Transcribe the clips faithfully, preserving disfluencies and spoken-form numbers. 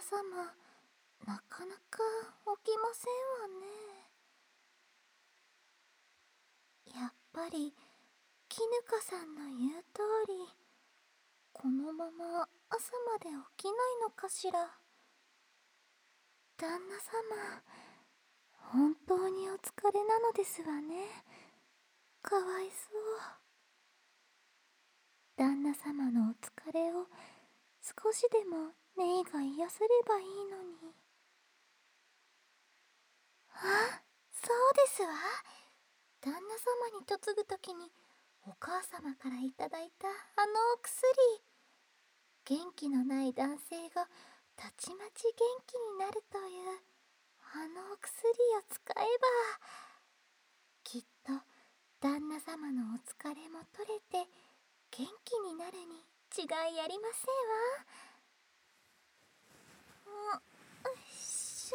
様、なかなか起きませんわね。やっぱり絹香さんの言う通り、このまま朝まで起きないのかしら。旦那様、本当にお疲れなのですわね。かわいそう。旦那様のお疲れを少しでもネイが癒せればいいのに。あ、そうですわ。旦那様に嫁ぐときにお母様からいただいたあのお薬。元気のない男性がたちまち元気になるというあのお薬を使えば、きっと旦那様のお疲れも取れて元気になるに違いありませんわ。よいしょ。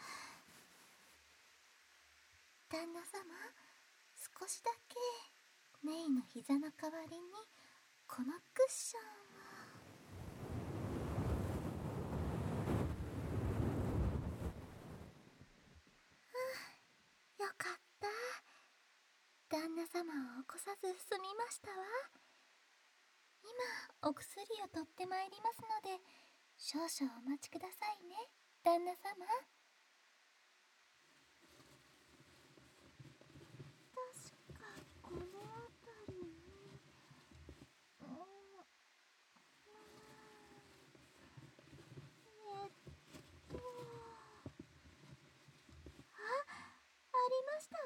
旦那様、少しだけメイの膝の代わりにこのクッションを。よかった。旦那様を起こさず済みましたわ。今お薬を取ってまいりますので、少々お待ちくださいね、旦那様。確かこの辺りに、うん、えっとあ、ありましたわ。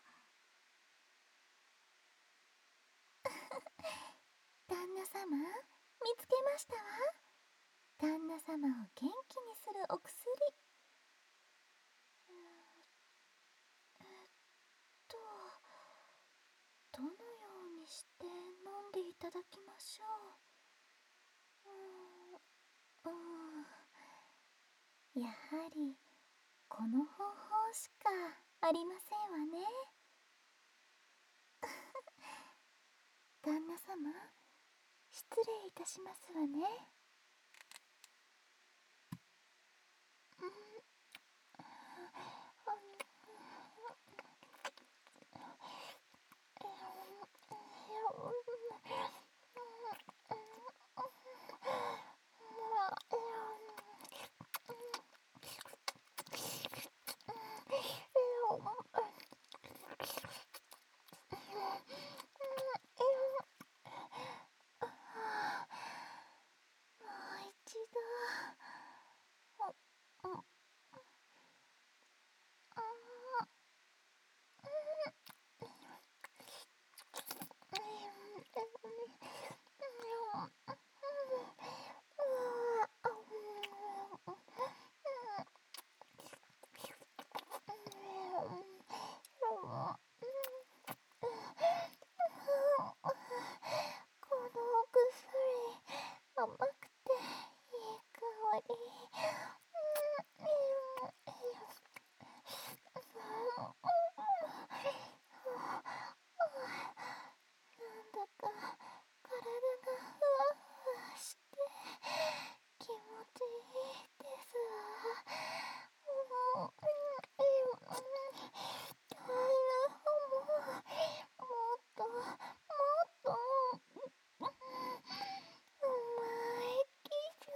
旦那様、見つけましたわ。旦那様を元気にするお薬。えっとどのようにして飲んでいただきましょう。うーん、うーん、やはりこの方法しかありませんわね。旦那様、失礼いたしますわね。うん、甘くていい香り。なんだか体がふわふわして気持ちいいですわ。もう、もっともっとうまい気分。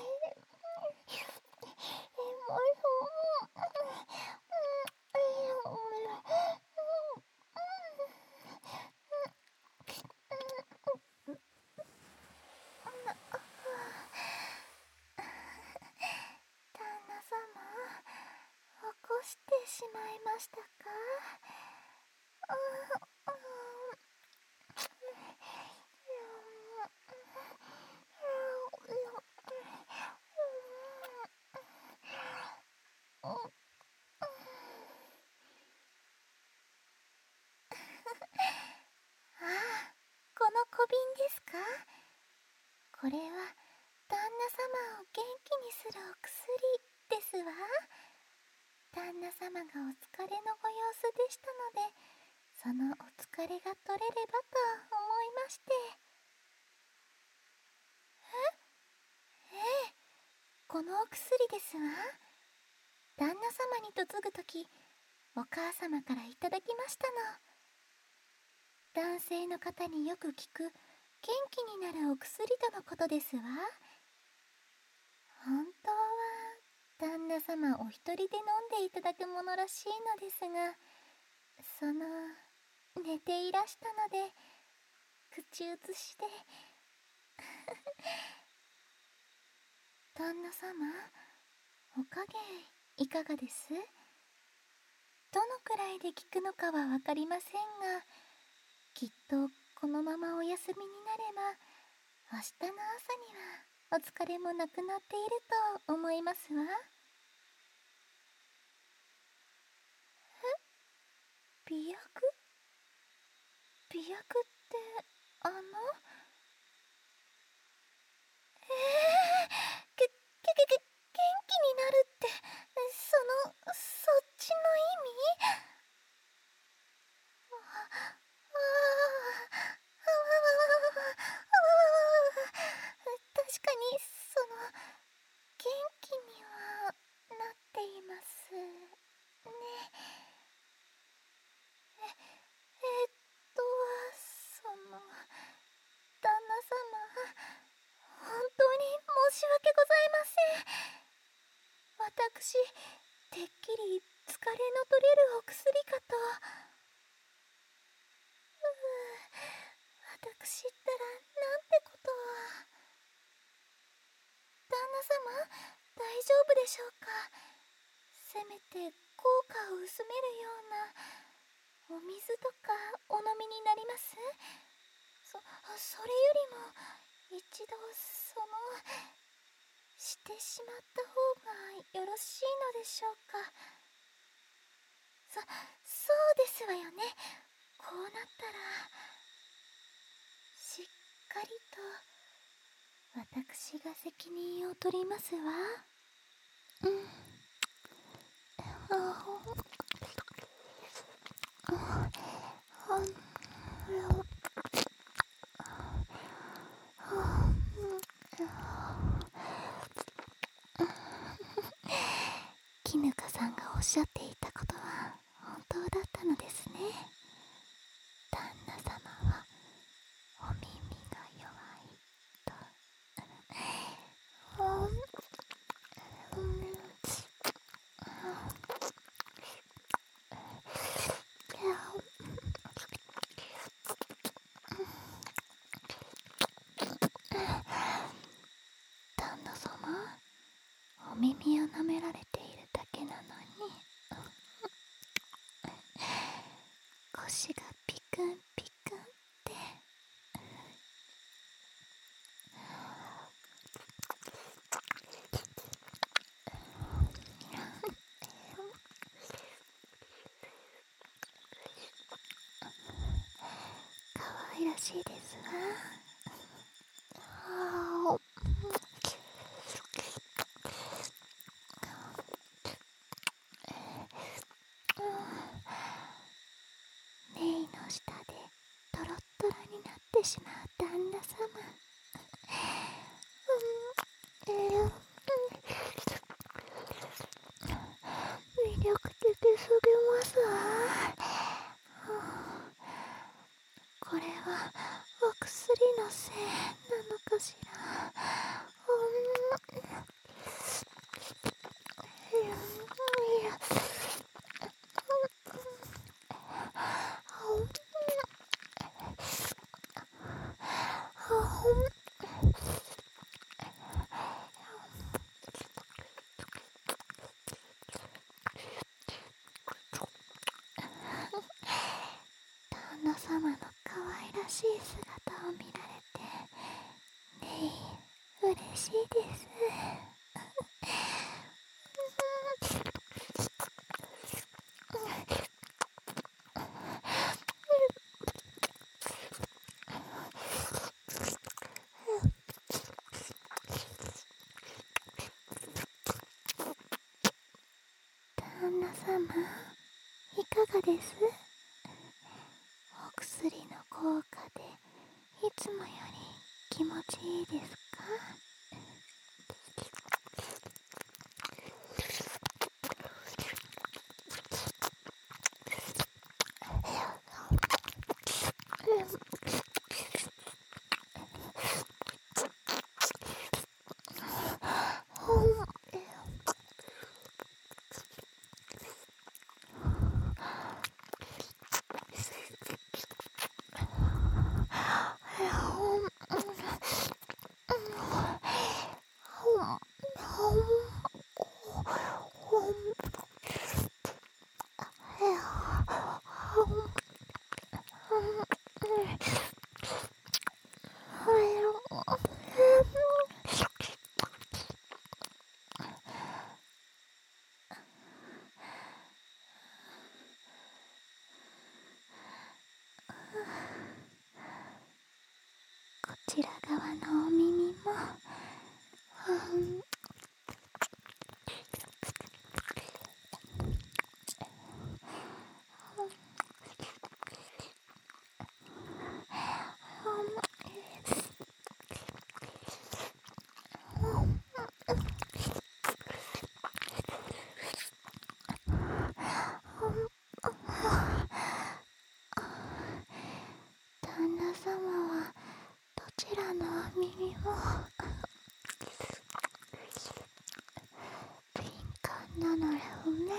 旦那様、起こしてしまいましたか？ああ、この小瓶ですか？これは旦那様を元気にするお薬ですわ。旦那様がお疲れのご様子でしたので、そのお疲れが取れればと思いまして。えええ、ここのお薬ですわ。旦那様に嫁ぐとき、お母様からいただきましたの。男性の方によく効く元気になるお薬とのことですわ。本当は旦那様お一人で飲んでいただくものらしいのですが、その寝ていらしたので口移しで旦那様、お加減いかがです？どのくらいで効くのかはわかりませんが、きっとこのままお休みになれば明日の朝にはお疲れもなくなっていると思いますわ。え？美薬？美薬ってあのええー、け、け、け、け、元気になるって、その、そっちの意味？あ、ああ、あわわわわわわわわ。確かに、その、元気にはなっていますね。え、えーっと、その、旦那様、本当に申し訳ございません。私、てっきり疲れの取れるお薬かと。うう、私ったらなんてことを。旦那様、大丈夫でしょうか？せめて効果を薄めるようなお水とかお飲みになります？そ、それよりも一度そのしてしまった方がよろしいのでしょうか？そ、そうですわよね。こうなったらしっかりと私が責任を取りますわ。うん。ああ、あの、絹香さんがおっしゃっていたことは本当だったのですね。旦那様はお耳が弱いと。うんうん旦那様、お耳を舐められているだけなのに腰がピクンピクンって。かわいらしいですわ。あメイの下でトロットロになってしまう旦那様。うん、えー、魅力的すぎますわ。これはお薬のせいなのかしら。うん、いや、旦那様の可愛らしい姿を見られてねえ、嬉しいです。旦那様、いかがです？お薬の効果でいつもより気持ちいいですか？ こちら側のお耳も、うん、旦那様はどちらのお耳も敏感なのよね。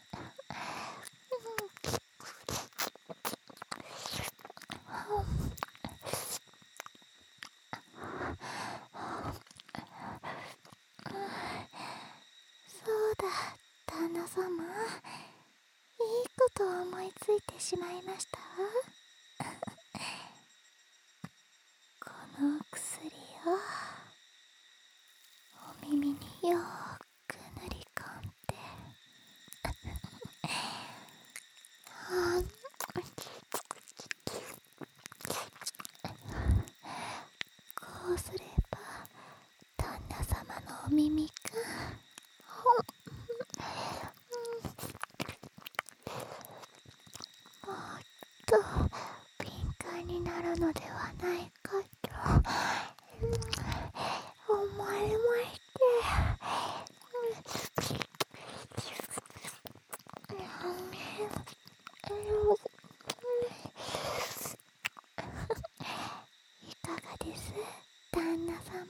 そうだ、旦那様、いいことを思いついてしまいましたわ。この薬をお耳によーく塗り込んで、こうすれば旦那様のお耳がもっと敏感になるのではないかと思われまして、いかがです、旦那様。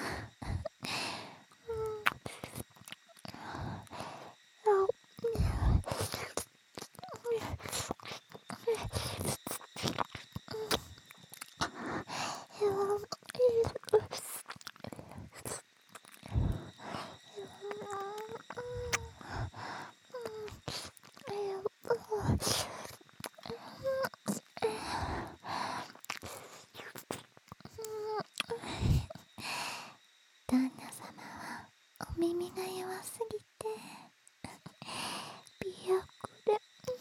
旦那様はお耳が弱すぎて美薬で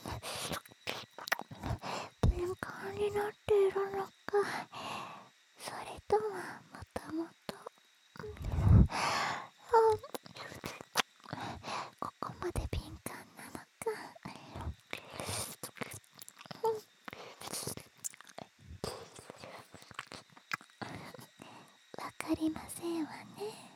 敏感になっているのか、それとももともとここまで敏感なのか、わかりませんわね。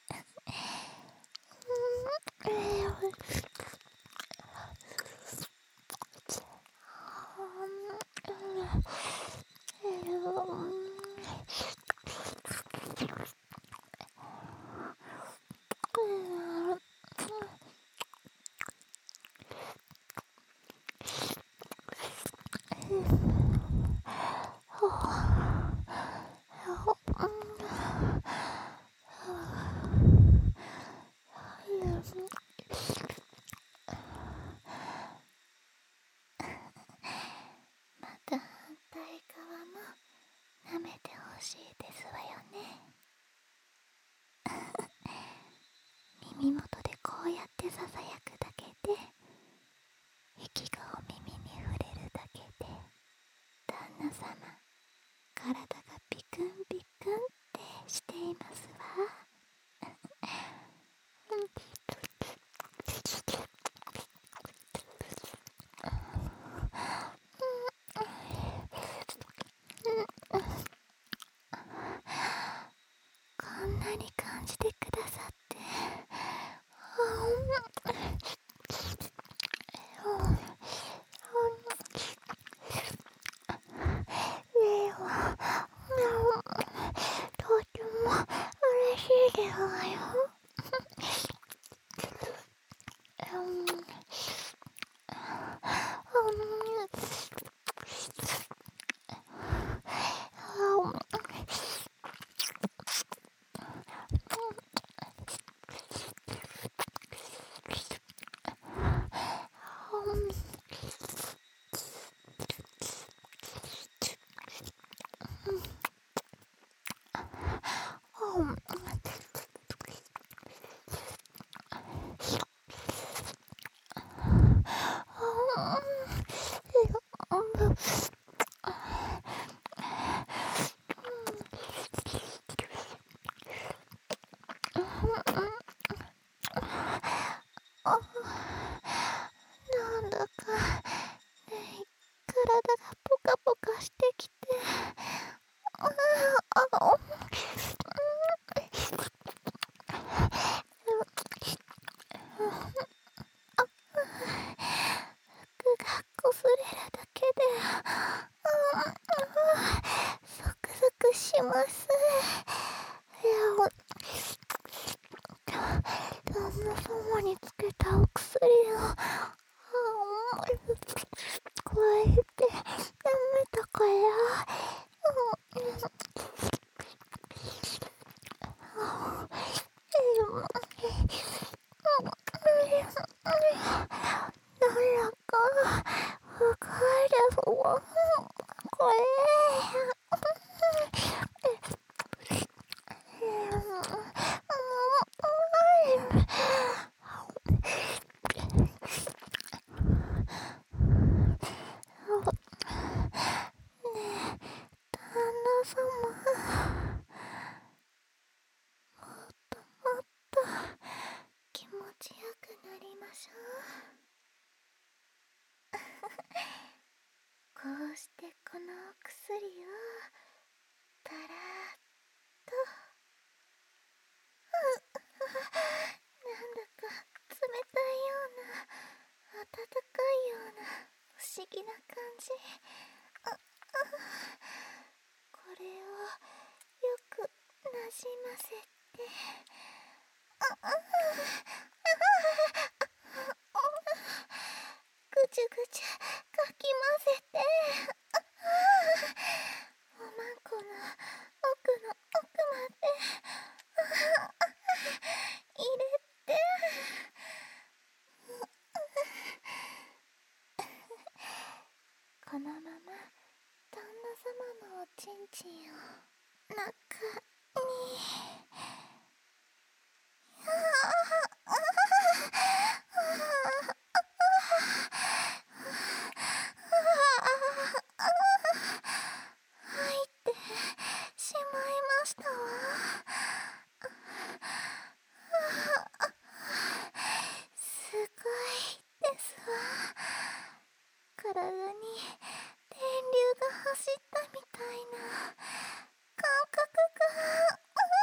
また反対側も舐めてほしいですわよね。耳元でこうやってささやくだけで、息がお耳に触れるだけで、旦那様、体がビクンビクンってしていますわ。 こうやって舐めたから、なんだかわかるわ。これ旦那様、もっともっと気持ちよくなりましょう。こうしてこのお薬をたらーっと、なんだか冷たいような温かいような不思議な感じ。これをよくなじませて、ぐちゅぐちゅかき混ぜて、おまんこの奥の奥まで入れて、このまま旦那様のおちんちんを中に入ってしまいましたわ。すごいですわ。体に電流が走ったみたいな感覚が。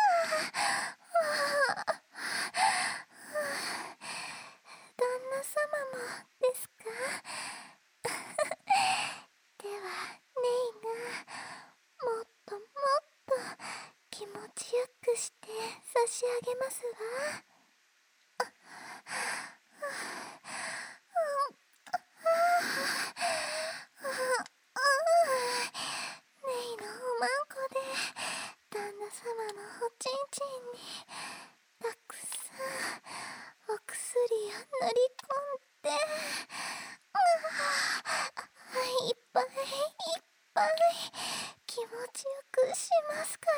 旦那様もですか？ではネイがもっともっと気持ちよくして差し上げますわ。ネイのおまんこで旦那様のおちんちんにたくさんお薬を塗り込んで、いっぱいいっぱい気持ちよくしますから。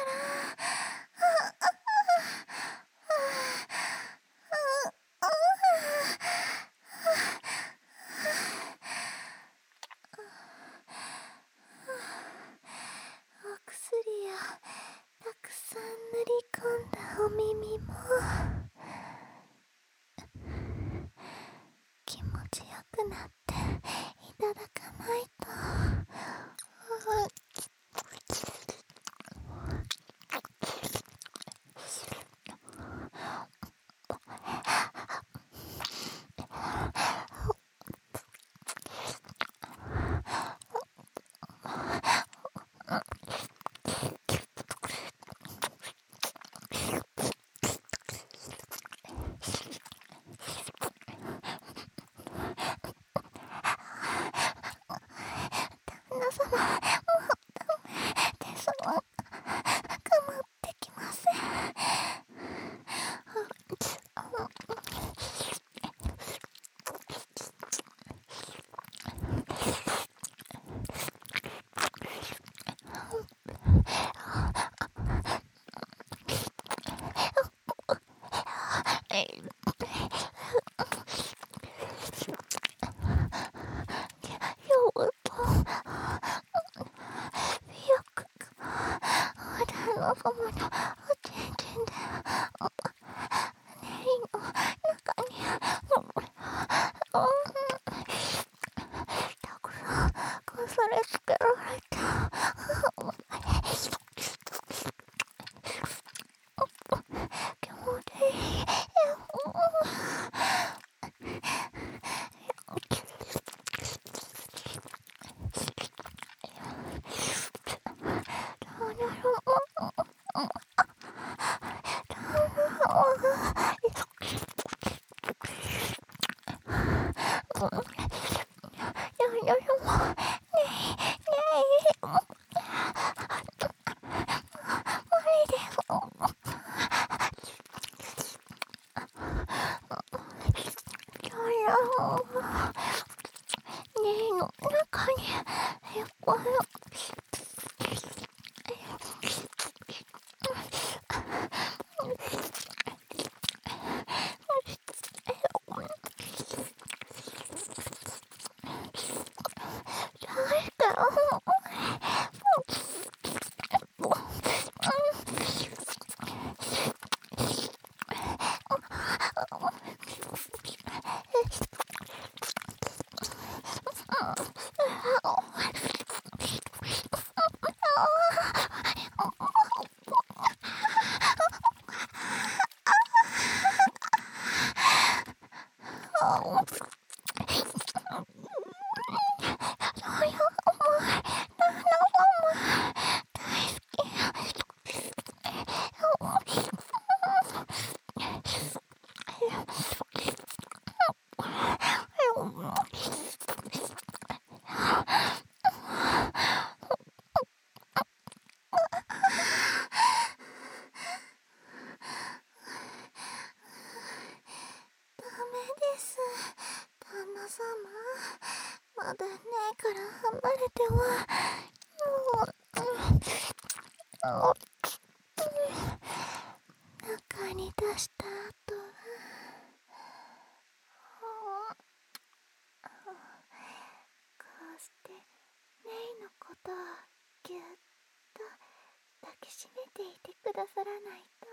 お薬をたくさん塗り込んだお耳も気持ちよくなっていただかないと。旦那様、もうダメですわ。我慢できません。ようとよく旦那様のおちんちんでネイの中にたくさんこされつけられて、気持ちいい。 まだねえから離れては。中に出した後はこうしてメイのことをぎゅっと抱きしめていてくださらないと。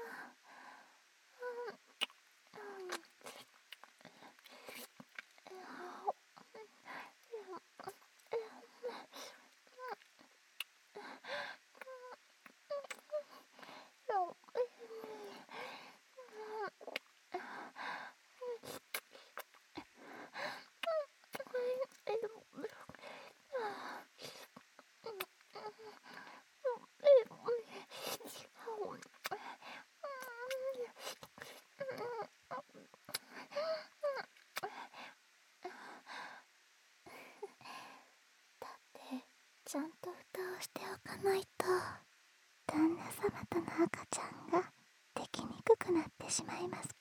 ちゃんと蓋をしておかないと旦那様との赤ちゃんができにくくなってしまいます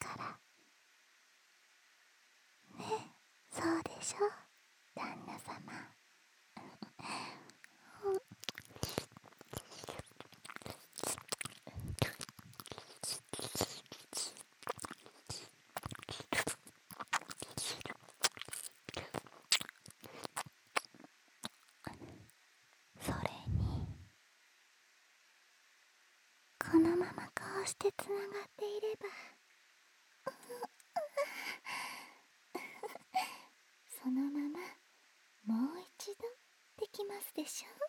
からね。そうでしょ旦那様。それにこのままこうしてつながっていればそのままもう一度できますでしょ。